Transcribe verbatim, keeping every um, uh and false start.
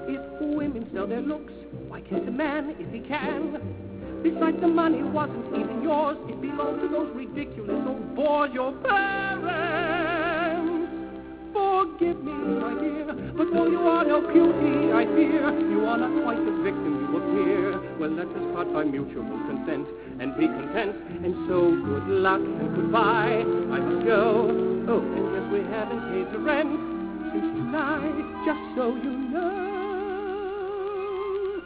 If women sell their looks, why can't a man if he can? Besides, the money wasn't even yours. It belonged to those ridiculous old bores, your parents. Forgive me, my dear, but though you are no cutie, I fear you are not quite the victim you appear. Well, let us part by mutual consent and be content. And so good luck and goodbye. I must go. Oh, and yes, we haven't paid the rent since tonight, just so you know.